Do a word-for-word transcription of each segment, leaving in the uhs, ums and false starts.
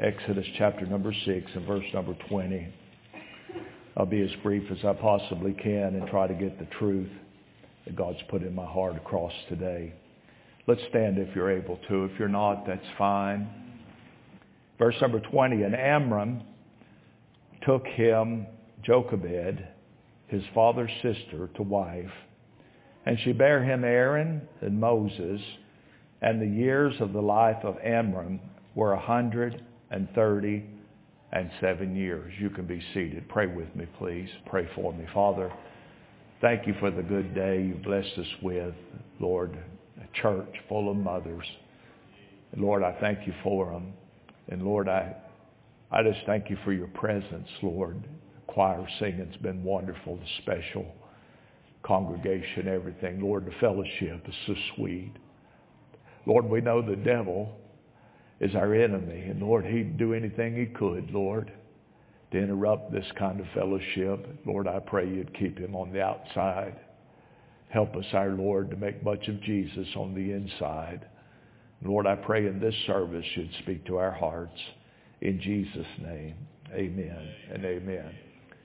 Exodus chapter number six and verse number twenty. I'll be as brief as I possibly can and try to get the truth that God's put in my heart across today. Let's stand if you're able to. If you're not, that's fine. Verse number twenty, and Amram took him Jochebed, his father's sister, to wife, and she bare him Aaron and Moses, and the years of the life of Amram were a hundred and thirty and seven years. You can be seated. Pray with me, please. Pray for me. Father, thank you for the good day you blessed us with, Lord, a church full of mothers. And Lord, I thank you for them. And Lord, I, I just thank you for your presence, Lord. Choir singing's been wonderful, the special congregation, everything. Lord, the fellowship is so sweet. Lord, we know the devil is our enemy. And Lord, he'd do anything he could, Lord, to interrupt this kind of fellowship. Lord, I pray you'd keep him on the outside. Help us, our Lord, to make much of Jesus on the inside. Lord, I pray in this service you'd speak to our hearts. In Jesus' name, amen and amen.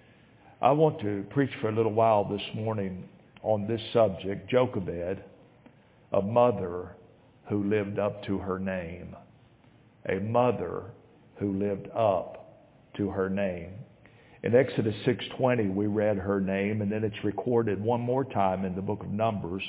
I want to preach for a little while this morning on this subject, Jochebed, a mother who lived up to her name. A mother who lived up to her name. In Exodus six twenty, we read her name, and then it's recorded one more time in the book of Numbers.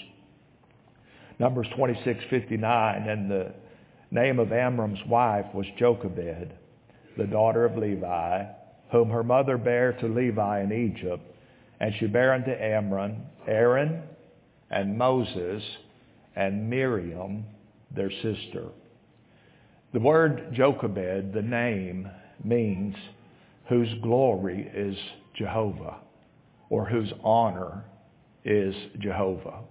Numbers twenty-six fifty-nine, and the name of Amram's wife was Jochebed, the daughter of Levi, whom her mother bare to Levi in Egypt. And she bare unto Amram Aaron and Moses and Miriam, their sister. The word Jochebed, the name, means whose glory is Jehovah, or whose honor is Jehovah.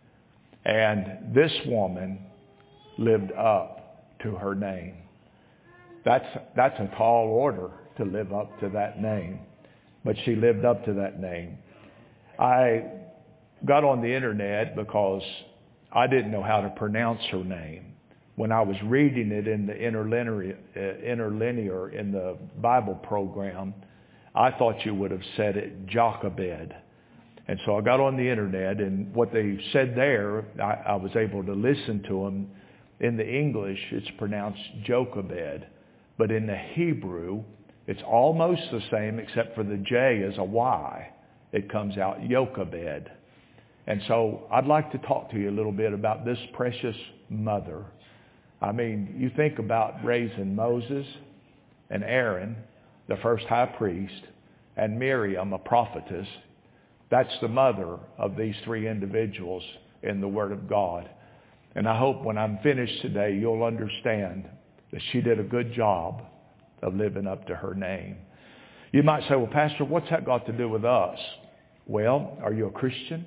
And this woman lived up to her name. That's, that's a tall order to live up to that name. But she lived up to that name. I got on the internet because I didn't know how to pronounce her name. When I was reading it in the interlinear, uh, interlinear in the Bible program, I thought you would have said it Jochebed. And so I got on the internet, and what they said there, I, I was able to listen to them. In the English, it's pronounced Jochebed. But in the Hebrew, it's almost the same except for the J is a Y. It comes out Jochebed. And so I'd like to talk to you a little bit about this precious mother. I mean, you think about raising Moses and Aaron, the first high priest, and Miriam, a prophetess. That's the mother of these three individuals in the Word of God. And I hope when I'm finished today, you'll understand that she did a good job of living up to her name. You might say, well, Pastor, what's that got to do with us? Well, are you a Christian?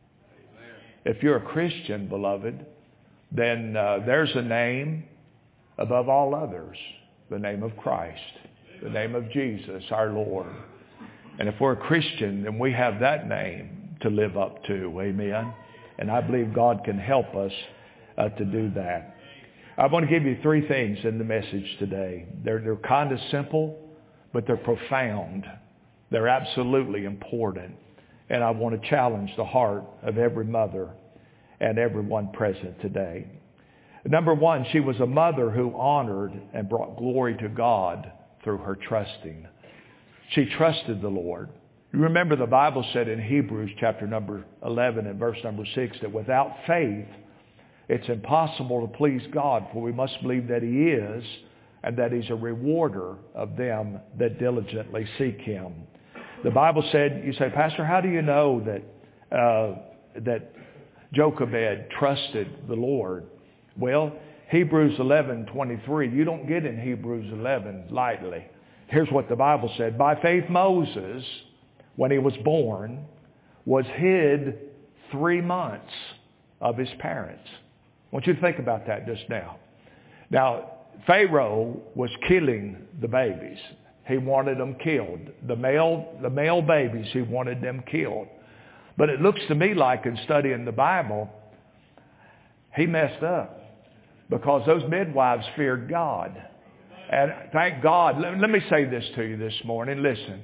If you're a Christian, beloved, then uh, there's a name above all others, the name of Christ, the name of Jesus, our Lord. And if we're a Christian, then we have that name to live up to, amen? And I believe God can help us uh, to do that. I want to give you three things in the message today. They're, they're kind of simple, but they're profound. They're absolutely important. And I want to challenge the heart of every mother and everyone present today. Number one, she was a mother who honored and brought glory to God through her trusting. She trusted the Lord. You remember the Bible said in Hebrews chapter number eleven and verse number six that without faith it's impossible to please God, for we must believe that He is and that He's a rewarder of them that diligently seek Him. The Bible said, you say, Pastor, how do you know that uh, that Jochebed trusted the Lord? Well, Hebrews eleven twenty-three, you don't get in Hebrews eleven lightly. Here's what the Bible said. By faith Moses, when he was born, was hid three months of his parents. I want you to think about that just now. Now, Pharaoh was killing the babies. He wanted them killed. The male, the male babies, he wanted them killed. But it looks to me like in studying the Bible, he messed up because those midwives feared God. And thank God. Let, let me say this to you this morning. Listen.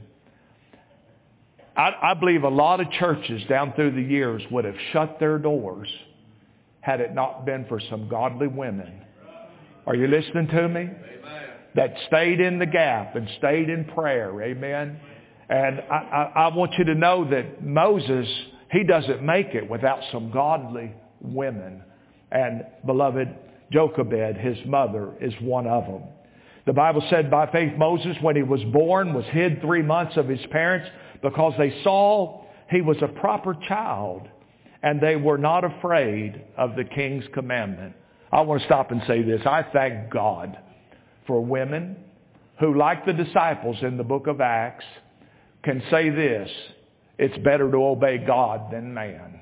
I, I believe a lot of churches down through the years would have shut their doors had it not been for some godly women. Are you listening to me? Amen. That stayed in the gap and stayed in prayer. Amen. And I, I, I want you to know that Moses, he doesn't make it without some godly women. And beloved, Jochebed, his mother, is one of them. The Bible said by faith Moses, when he was born, was hid three months of his parents because they saw he was a proper child and they were not afraid of the king's commandment. I want to stop and say this. I thank God for women who, like the disciples in the book of Acts, can say this: it's better to obey God than man.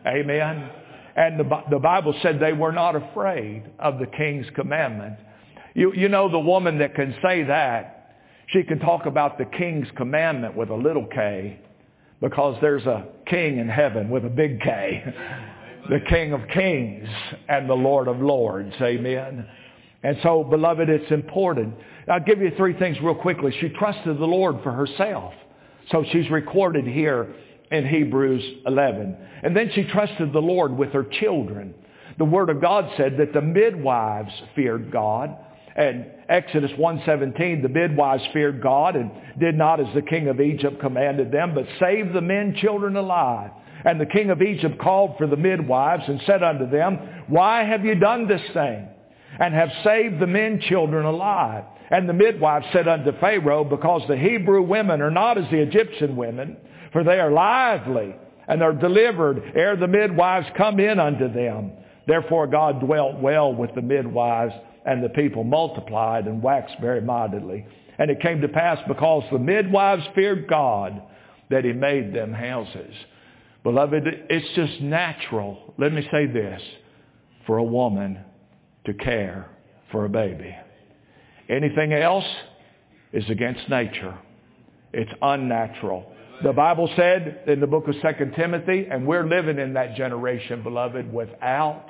Amen. And the, the Bible said they were not afraid of the king's commandment. You, you know, the woman that can say that, she can talk about the king's commandment with a little K, because there's a king in heaven with a big K. The King of Kings and the Lord of Lords. Amen. And so, beloved, it's important. I'll give you three things real quickly. She trusted the Lord for herself. So she's recorded here in Hebrews eleven. And then she trusted the Lord with her children. The Word of God said that the midwives feared God. And Exodus one seventeen, the midwives feared God and did not as the king of Egypt commanded them, but saved the men children alive. And the king of Egypt called for the midwives and said unto them, why have you done this thing? And have saved the men children alive. And the midwives said unto Pharaoh, because the Hebrew women are not as the Egyptian women, for they are lively, and are delivered ere the midwives come in unto them. Therefore God dwelt well with the midwives, and the people multiplied and waxed very mightily. And it came to pass, because the midwives feared God, that he made them houses. Beloved, it's just natural, let me say this, for a woman to care for a baby. Anything else is against nature. It's unnatural. The Bible said in the book of Second Timothy, and we're living in that generation, beloved, without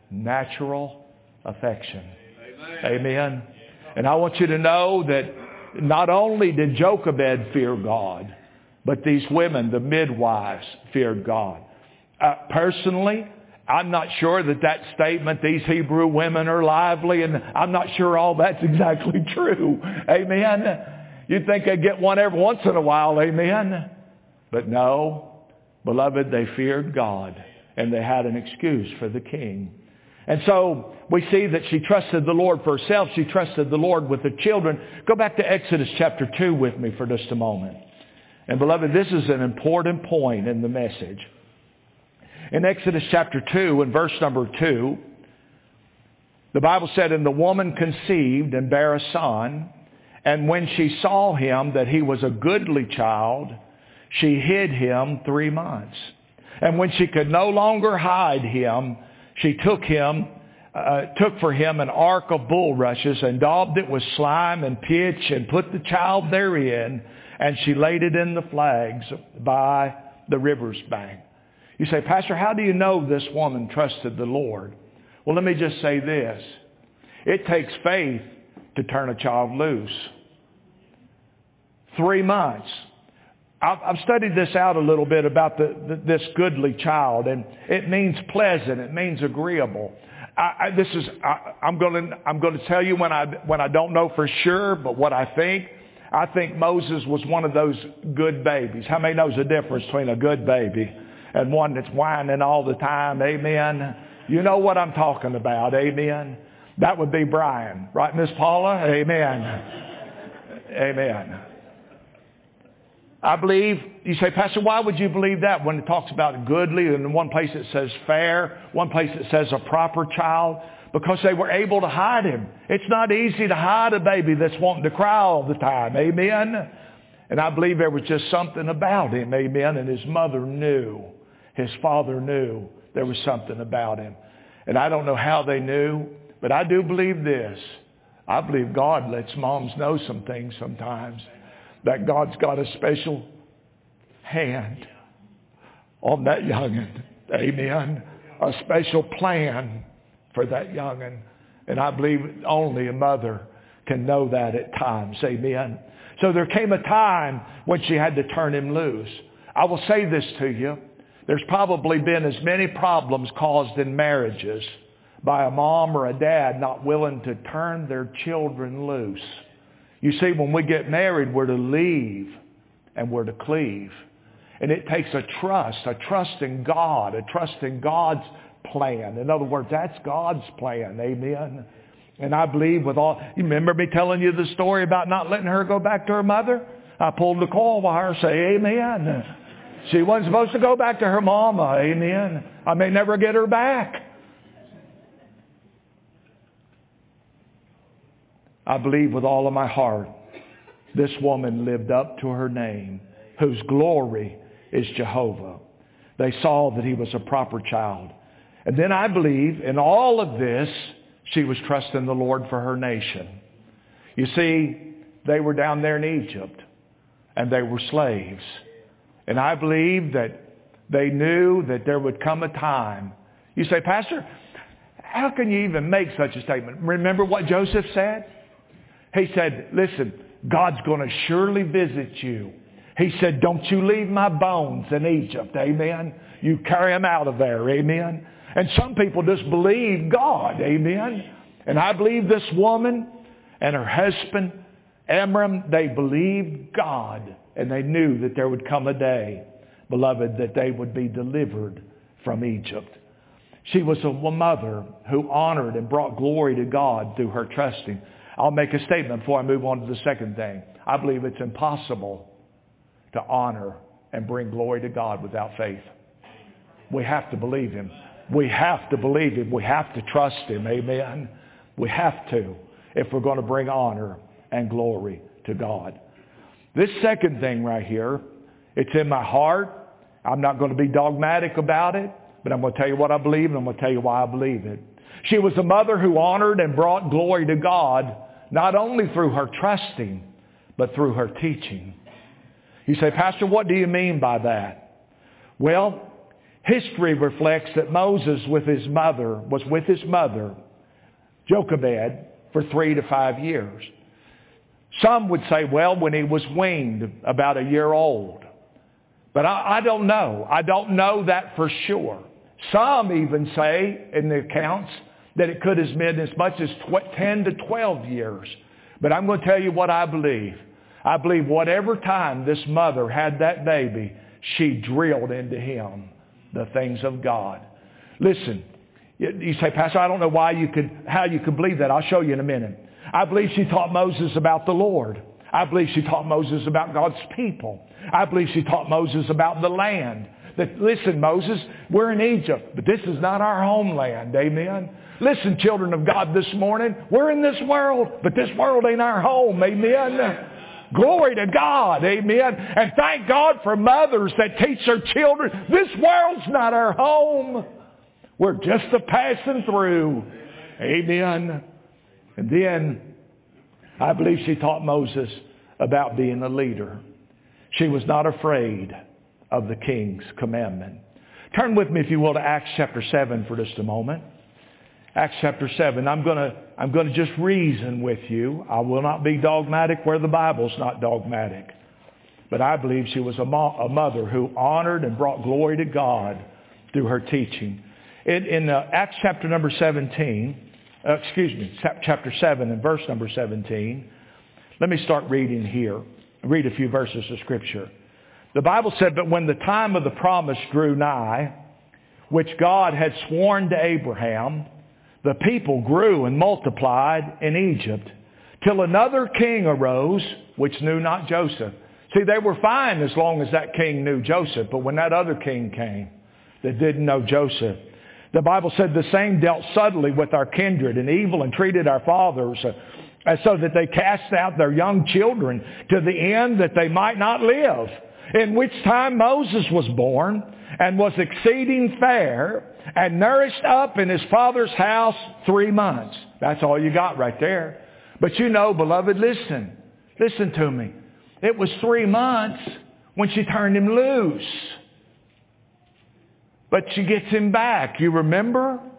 natural affection. Amen. Amen. And I want you to know that not only did Jochebed fear God, but these women, the midwives, feared God. Uh, personally, I'm not sure that that statement, these Hebrew women are lively, and I'm not sure all that's exactly true. Amen. You'd think they'd get one every once in a while. Amen. But no, beloved, they feared God, and they had an excuse for the king. And so we see that she trusted the Lord for herself. She trusted the Lord with the children. Go back to Exodus chapter two with me for just a moment. And beloved, this is an important point in the message. In Exodus chapter two and verse number two, the Bible said, and the woman conceived and bare a son, and when she saw him that he was a goodly child, she hid him three months. And when she could no longer hide him, she took him, uh, took for him an ark of bulrushes and daubed it with slime and pitch and put the child therein, and she laid it in the flags by the river's bank. You say, Pastor, how do you know this woman trusted the Lord? Well, let me just say this. It takes faith to turn a child loose. Three months. I've studied this out a little bit about the, the, this goodly child, and it means pleasant. It means agreeable. I, I, this is I, I'm going to I'm going to tell you when I when I don't know for sure, but what I think. I think Moses was one of those good babies. How many knows the difference between a good baby and one that's whining all the time? Amen. You know what I'm talking about. Amen. That would be Brian, right, Miss Paula? Amen. Amen. I believe, you say, Pastor, why would you believe that when it talks about goodly, and in one place it says fair, one place it says a proper child? Because they were able to hide him. It's not easy to hide a baby that's wanting to cry all the time. Amen? And I believe there was just something about him. Amen? And his mother knew. His father knew there was something about him. And I don't know how they knew, but I do believe this. I believe God lets moms know some things sometimes. That God's got a special hand on that young'un. Amen. A special plan for that young'un. And I believe only a mother can know that at times. Amen. So there came a time when she had to turn him loose. I will say this to you. There's probably been as many problems caused in marriages by a mom or a dad not willing to turn their children loose. You see, when we get married, we're to leave and we're to cleave. And it takes a trust, a trust in God, a trust in God's plan. In other words, that's God's plan. Amen. And I believe with all... You remember me telling you the story about not letting her go back to her mother? I pulled the coil wire, say amen. She wasn't supposed to go back to her mama. Amen. I may never get her back. I believe with all of my heart this woman lived up to her name, whose glory is Jehovah. They saw that he was a proper child. And then I believe in all of this, she was trusting the Lord for her nation. You see, they were down there in Egypt, and they were slaves. And I believe that they knew that there would come a time. You say, Pastor, how can you even make such a statement? Remember what Joseph said? He said, listen, God's going to surely visit you. He said, don't you leave my bones in Egypt. Amen. You carry them out of there. Amen. And some people just believe God. Amen. And I believe this woman and her husband, Amram, they believed God. And they knew that there would come a day, beloved, that they would be delivered from Egypt. She was a mother who honored and brought glory to God through her trusting. I'll make a statement before I move on to the second thing. I believe it's impossible to honor and bring glory to God without faith. We have to believe Him. We have to believe Him. We have to trust Him. Amen. We have to if we're going to bring honor and glory to God. This second thing right here, it's in my heart. I'm not going to be dogmatic about it, but I'm going to tell you what I believe, and I'm going to tell you why I believe it. She was a mother who honored and brought glory to God, not only through her trusting, but through her teaching. You say, Pastor, what do you mean by that? Well, history reflects that Moses with his mother was with his mother, Jochebed, for three to five years. Some would say, well, when he was weaned, about a year old. But I, I don't know. I don't know that for sure. Some even say in the accounts that it could have been as much as ten to twelve years. But I'm going to tell you what I believe. I believe whatever time this mother had that baby, she drilled into him the things of God. Listen, you say, Pastor, I don't know why you could, how you could believe that. I'll show you in a minute. I believe she taught Moses about the Lord. I believe she taught Moses about God's people. I believe she taught Moses about the land. That, listen, Moses, we're in Egypt, but this is not our homeland. Amen. Listen, children of God, this morning, we're in this world, but this world ain't our home. Amen. Glory to God. Amen. And thank God for mothers that teach their children, this world's not our home. We're just a passing through. Amen. And then I believe she taught Moses about being a leader. She was not afraid of the king's commandment. Turn with me, if you will, to Acts chapter seven for just a moment. Acts chapter seven. I'm going to I'm going to just reason with you. I will not be dogmatic where the Bible's not dogmatic. But I believe she was a, mo- a mother who honored and brought glory to God through her teaching. In, in uh, Acts chapter number seventeen, uh, excuse me, chapter seven and verse number seventeen, let me start reading here. Read a few verses of Scripture. The Bible said, but when the time of the promise drew nigh, which God had sworn to Abraham, the people grew and multiplied in Egypt, till another king arose, which knew not Joseph. See, they were fine as long as that king knew Joseph, but when that other king came that didn't know Joseph, the Bible said the same dealt subtly with our kindred and evil and treated our fathers, uh, so that they cast out their young children to the end that they might not live. In which time Moses was born and was exceeding fair and nourished up in his father's house three months. That's all you got right there. But you know, beloved, listen. Listen to me. It was three months when she turned him loose. But she gets him back. You remember?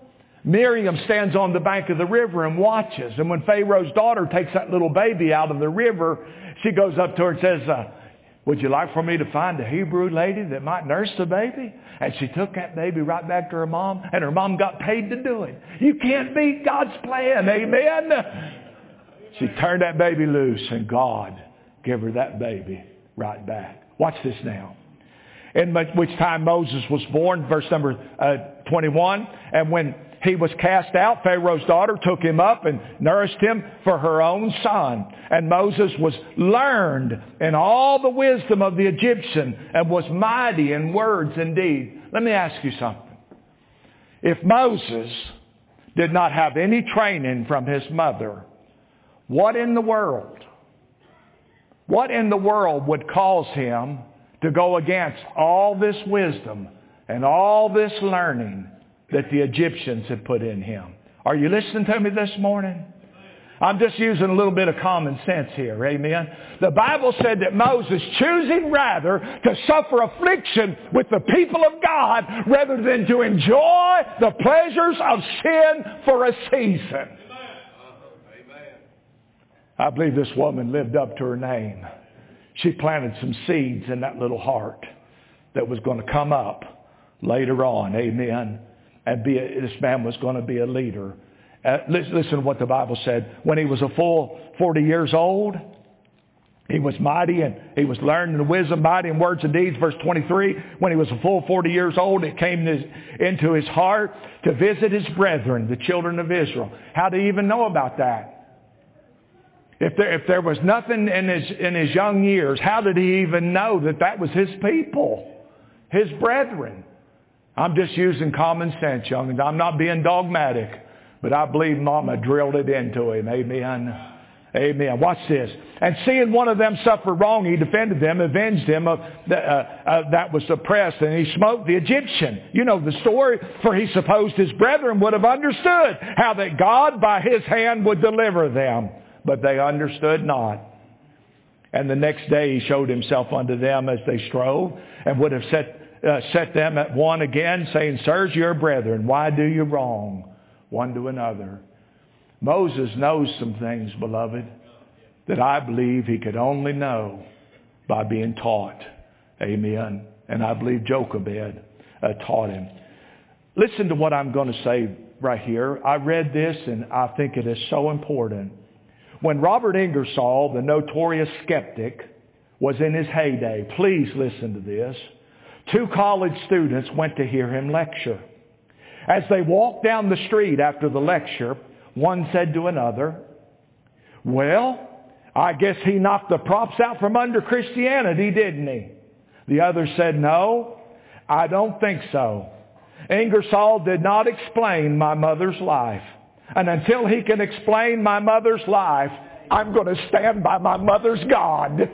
Miriam stands on the bank of the river and watches. And when Pharaoh's daughter takes that little baby out of the river, she goes up to her and says, uh, would you like for me to find a Hebrew lady that might nurse the baby? And she took that baby right back to her mom, and her mom got paid to do it. You can't beat God's plan. Amen. She turned that baby loose, and God gave her that baby right back. Watch this now. In which time Moses was born, verse number uh, twenty-one. And when he was cast out, Pharaoh's daughter took him up and nourished him for her own son. And Moses was learned in all the wisdom of the Egyptian and was mighty in words and deed. Let me ask you something. If Moses did not have any training from his mother, what in the world, what in the world would cause him to go against all this wisdom and all this learning that the Egyptians had put in him? Are you listening to me this morning? I'm just using a little bit of common sense here. Amen. The Bible said that Moses, choosing rather to suffer affliction with the people of God rather than to enjoy the pleasures of sin for a season. I believe this woman lived up to her name. She planted some seeds in that little heart that was going to come up later on. Amen. And be a, this man was going to be a leader. Uh, listen, listen to what the Bible said. When he was a full forty years old, he was mighty and he was learning the wisdom, mighty in words and deeds. Verse twenty-three, when he was a full forty years old, it came into his heart to visit his brethren, the children of Israel. How did he even know about that? If there, if there was nothing in his, in his young years, how did he even know that that was his people, his brethren? I'm just using common sense, young. I'm not being dogmatic, but I believe Mama drilled it into him. Amen. Amen. Watch this. And seeing one of them suffer wrong, he defended them, avenged him of the, uh, uh, that was oppressed, and he smote the Egyptian. You know the story, for he supposed his brethren would have understood how that God by his hand would deliver them. But they understood not. And the next day he showed himself unto them as they strove, and would have set, uh, set them at one again, saying, sirs, your brethren, why do you wrong one to another? Moses knows some things, beloved, that I believe he could only know by being taught. Amen. And I believe Jochebed uh, taught him. Listen to what I'm going to say right here. I read this and I think it is so important. When Robert Ingersoll, the notorious skeptic, was in his heyday, please listen to this, two college students went to hear him lecture. As they walked down the street after the lecture, one said to another, well, I guess he knocked the props out from under Christianity, didn't he? The other said, no, I don't think so. Ingersoll did not explain my mother's life. And until he can explain my mother's life, I'm going to stand by my mother's God.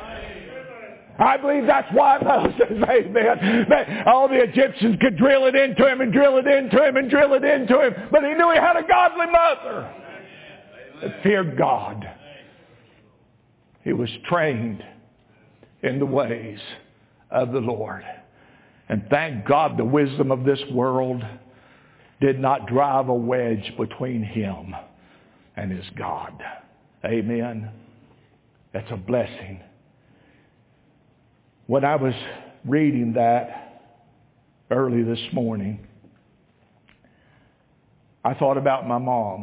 I believe that's why Moses, amen. All the Egyptians could drill it into him and drill it into him and drill it into him. But he knew he had a godly mother that feared God. He was trained in the ways of the Lord. And thank God the wisdom of this world did not drive a wedge between him and his God. Amen. That's a blessing. When I was reading that early this morning, I thought about my mom.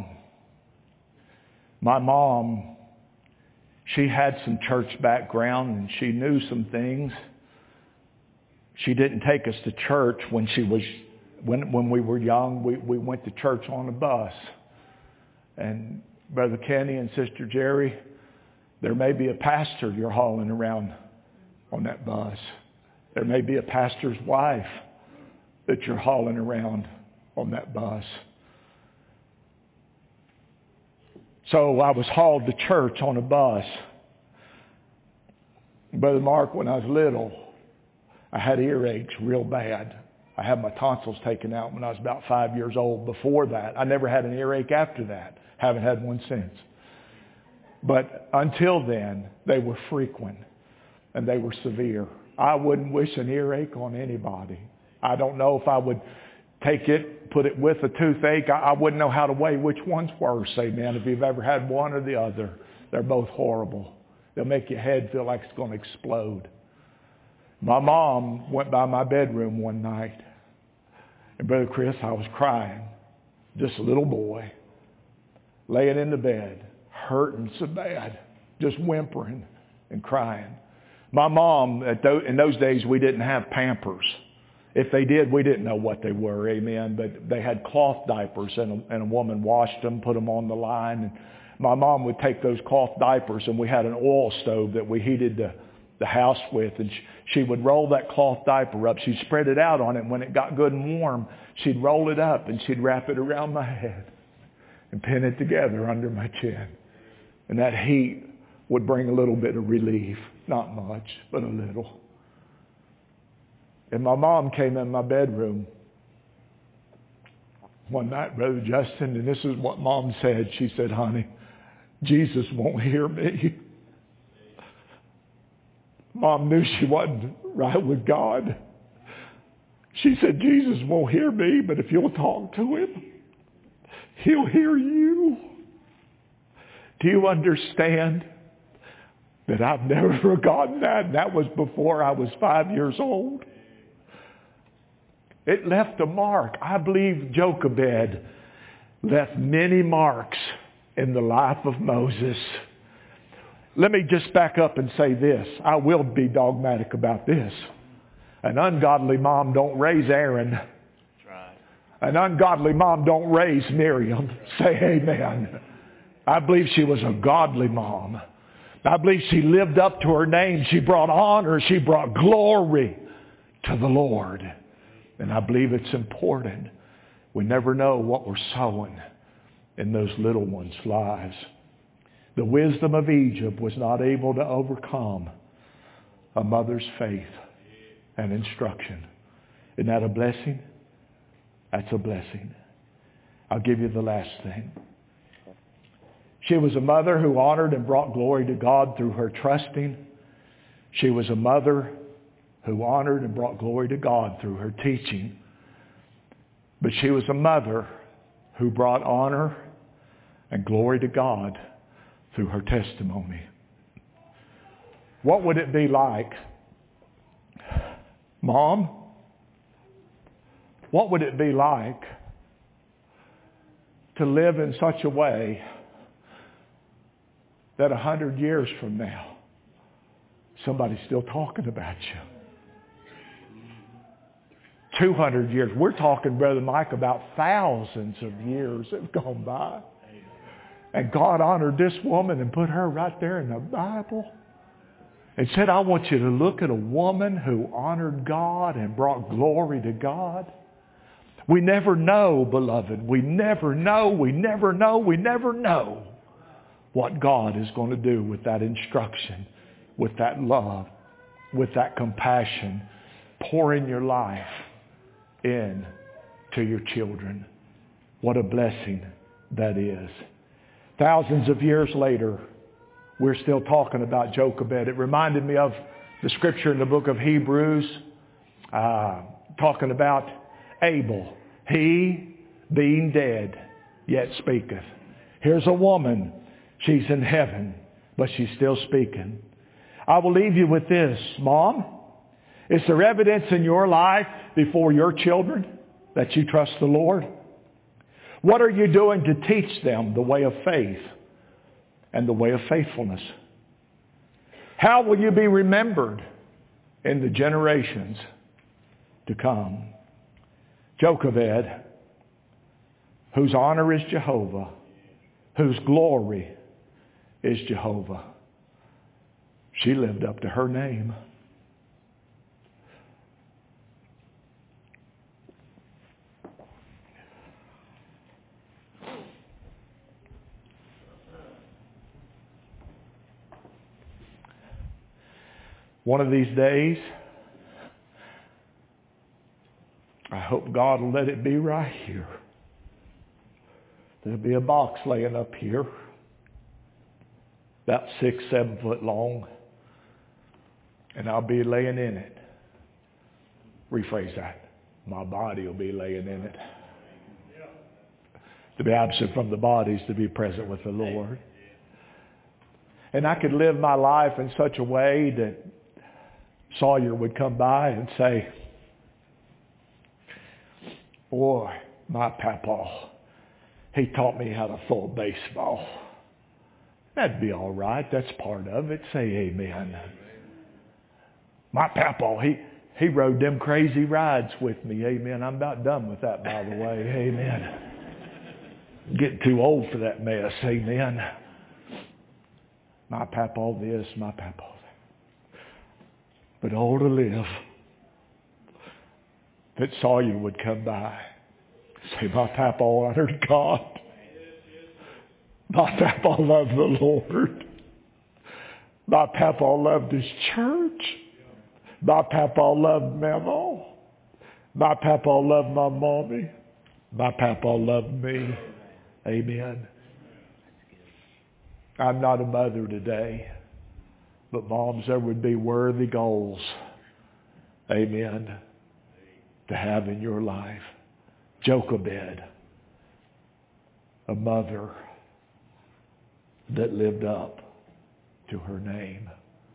My mom, she had some church background and she knew some things. She didn't take us to church when she was When when we were young. We, we went to church on a bus. And Brother Kenny and Sister Jerry, there may be a pastor you're hauling around on that bus. There may be a pastor's wife that you're hauling around on that bus. So I was hauled to church on a bus. Brother Mark, when I was little, I had earaches real bad. I had my tonsils taken out when I was about five years old. Before that, I never had an earache after that. Haven't had one since. But until then, they were frequent and they were severe. I wouldn't wish an earache on anybody. I don't know if I would take it, put it with a toothache. I, I wouldn't know how to weigh which one's worse, amen, if you've ever had one or the other. They're both horrible. They'll make your head feel like it's going to explode. My mom went by my bedroom one night. And Brother Chris, I was crying. Just a little boy. Laying in the bed. Hurting so bad. Just whimpering and crying. My mom, at those, in those days, we didn't have Pampers. If they did, we didn't know what they were, amen. But they had cloth diapers, and a, and a woman washed them, put them on the line. And my mom would take those cloth diapers, and we had an oil stove that we heated the, the house with. And she, she would roll that cloth diaper up. She'd spread it out on it. And when it got good and warm, she'd roll it up, and she'd wrap it around my head and pin it together under my chin. And that heat would bring a little bit of relief. Not much, but a little. And my mom came in my bedroom one night, Brother Justin, and this is what Mom said. She said, honey, Jesus won't hear me. Mom knew she wasn't right with God. She said, Jesus won't hear me, but if you'll talk to him, he'll hear you. Do you understand that I've never forgotten that? And that was before I was five years old. It left a mark. I believe Jochebed left many marks in the life of Moses. Let me just back up and say this. I will be dogmatic about this. An ungodly mom don't raise Aaron. That's right. An ungodly mom don't raise Miriam. Say amen. I believe she was a godly mom. I believe she lived up to her name. She brought honor. She brought glory to the Lord. And I believe it's important. We never know what we're sowing in those little ones' lives. The wisdom of Egypt was not able to overcome a mother's faith and instruction. Isn't that a blessing? That's a blessing. I'll give you the last thing. She was a mother who honored and brought glory to God through her trusting. She was a mother who honored and brought glory to God through her teaching. But she was a mother who brought honor and glory to God through her testimony. What would it be like, Mom? What would it be like to live in such a way that a hundred years from now, somebody's still talking about you? two hundred years. We're talking, Brother Mike, about thousands of years have gone by. And God honored this woman and put her right there in the Bible. And said, I want you to look at a woman who honored God and brought glory to God. We never know, beloved. We never know. We never know. We never know what God is going to do with that instruction, with that love, with that compassion. Pour in your life in to your children. What a blessing that is. Thousands of years later, we're still talking about Jochebed. It reminded me of the scripture in the book of Hebrews, uh, talking about Abel. He, being dead, yet speaketh. Here's a woman. She's in heaven, but she's still speaking. I will leave you with this, Mom. Is there evidence in your life before your children that you trust the Lord? What are you doing to teach them the way of faith and the way of faithfulness? How will you be remembered in the generations to come? Jochebed, whose honor is Jehovah, whose glory is Jehovah. She lived up to her name. One of these days, I hope God will let it be right here. There'll be a box laying up here, about six, seven foot long, and I'll be laying in it. Rephrase that. my body will be laying in it. To be absent from the body is to be present with the Lord. And I could live my life in such a way that Sawyer would come by and say, boy, my papa, he taught me how to throw a baseball. That'd be all right. That's part of it. Say amen. My papa, he, he rode them crazy rides with me. Amen. I'm about done with that, by the way. Amen. Getting too old for that mess. Amen. My papa this, my papa that. But all to live, that Sawyer would come by. Say, my papa honored God. My papa loved the Lord. My papa loved his church. My papa loved Mama. My papa loved my mommy. My papa loved me. Amen. I'm not a mother today, but moms, there would be worthy goals. Amen. To have in your life. Jochebed, a mother that lived up to her name.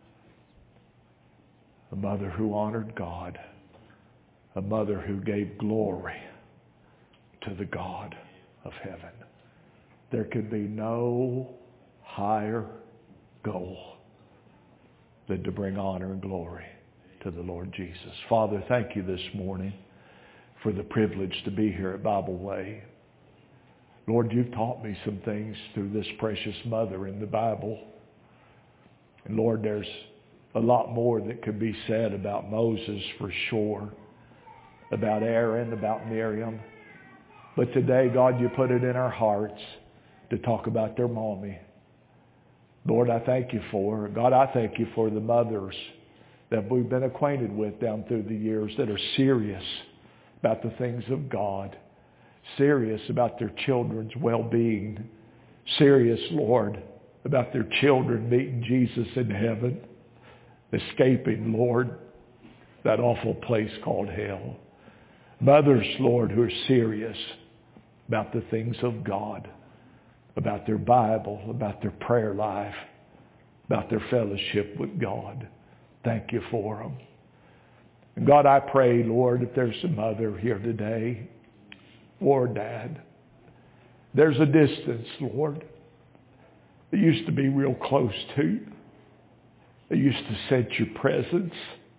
A mother who honored God. A mother who gave glory to the God of heaven. There could be no higher goal than to bring honor and glory to the Lord Jesus. Father, thank you this morning for the privilege to be here at Bible Way. Lord, you've taught me some things through this precious mother in the Bible. And Lord, there's a lot more that could be said about Moses for sure, about Aaron, about Miriam. But today, God, you put it in our hearts to talk about their mommy. Lord, I thank you for her. God, I thank you for the mothers that we've been acquainted with down through the years that are serious about the things of God, serious about their children's well-being, serious, Lord, about their children meeting Jesus in heaven, escaping, Lord, that awful place called hell. Mothers, Lord, who are serious about the things of God, about their Bible, about their prayer life, about their fellowship with God. Thank you for them. And God, I pray, Lord, if there's a mother here today, or dad, there's a distance, Lord, that used to be real close to you. They used to sense your presence.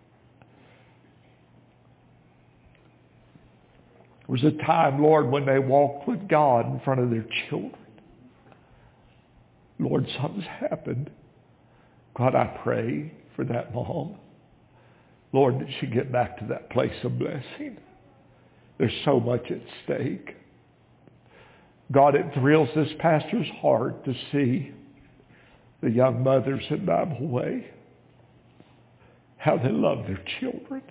There was a time, Lord, when they walked with God in front of their children. Lord, something's happened. God, I pray for that mom. Lord, that she get back to that place of blessing. There's so much at stake. God, it thrills this pastor's heart to see the young mothers at Bible Way, how they love their children,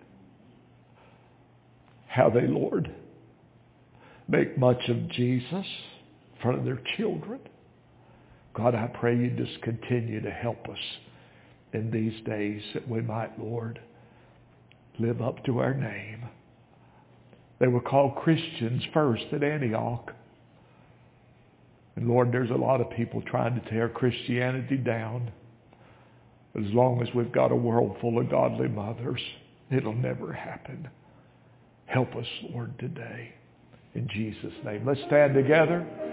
how they, Lord, make much of Jesus in front of their children. God, I pray you just continue to help us in these days that we might, Lord, live up to our name. They were called Christians first at Antioch. And Lord, there's a lot of people trying to tear Christianity down. But as long as we've got a world full of godly mothers, it'll never happen. Help us, Lord, today. In Jesus' name. Let's stand together.